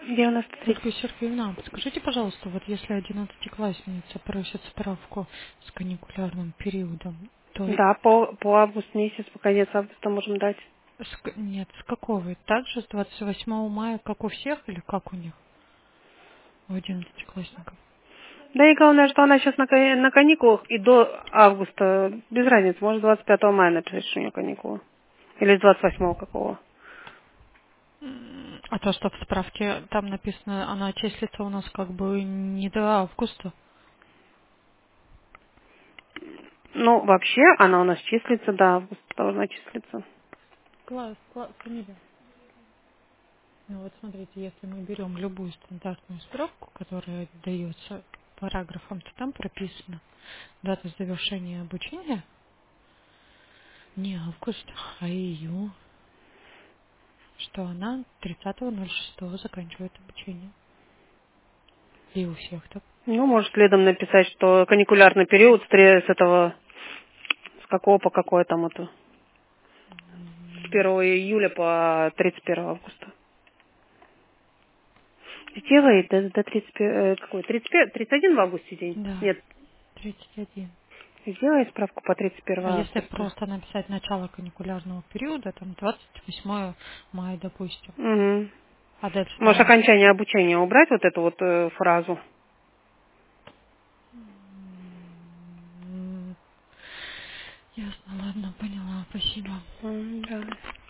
93. Ольга Сергеевна, подскажите, пожалуйста, вот если одиннадцатиклассница просит справку с каникулярным периодом, то Да, по август месяц, по конец августа можем дать. нет, с какого? Также с 28 мая, как у всех, или как у них, у одиннадцатиклассников? Да и главное, что она сейчас на каникулах и до августа, без разницы, может 25 мая написать, что у нее каникулы. Или с 28 какого. А то, что в справке там написано, она числится у нас как бы не до августа. Ну, вообще, она у нас числится до августа, должна числиться. Фамилия. Ну вот смотрите, если мы берем любую стандартную справку, которая дается параграфом, то там прописано дата завершения обучения не август, а июнь, что она 30.06 заканчивает обучение. И у всех так. Ну, может, следом написать, что каникулярный период с этого, с какого по какое там это, с 1 июля по 31 августа. Сделай до 31, какой, 31, 31 в августе день? Да, Нет, 31. сделай справку по 31 А если августа. просто написать начало каникулярного периода, там 28 мая, допустим, Угу. а дальше Может, там... окончание обучения убрать вот эту вот фразу? Ясно, ладно, поняла, спасибо. Да.